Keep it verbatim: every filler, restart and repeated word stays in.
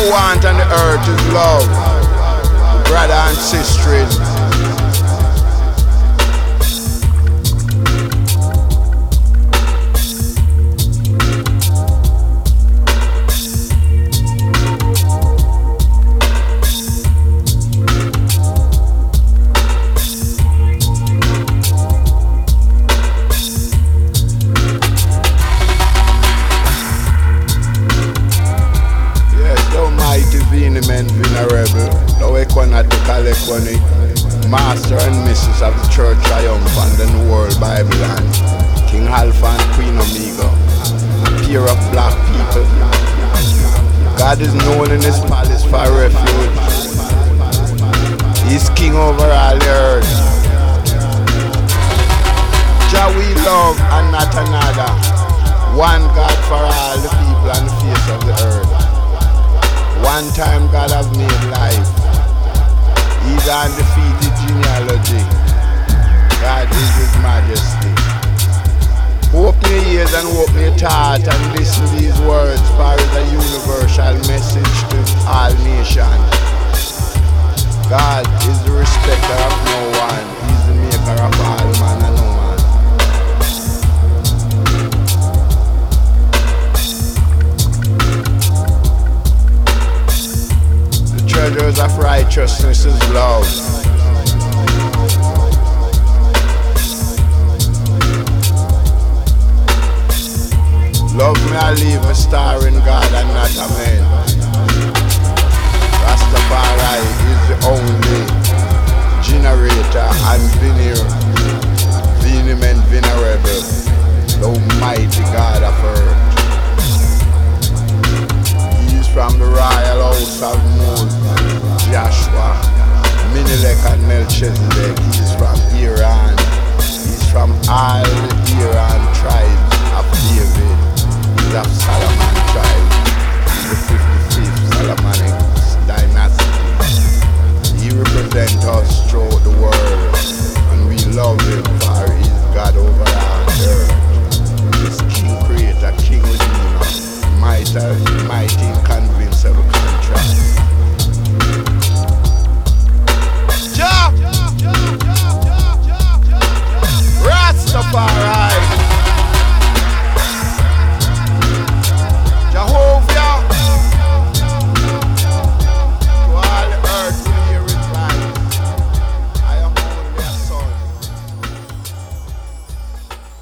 want on the earth is love, brother and sister. Men venerable, no equanatical equany, master and missus of the church triumph and the new world Bible and King Alpha and Queen Omega, a peer of black people. God is known in his palace for refuge. He's king over all the earth. Jah we love and not another. One God for all the people on the face of the earth. One time God have made life. He's undefeated genealogy. God is his majesty. Open your ears and open your heart and listen to these words, for it's a universal message to all nations. God is the respecter of no one. He's the maker of all man and woman. Treasures of righteousness is love. Love me, I leave a star in God and not a man. Rastafari is the only generator and veneer, vehement venerable, the almighty God of earth. From the royal house of Moses, Joshua, Minilek and Melchizedek.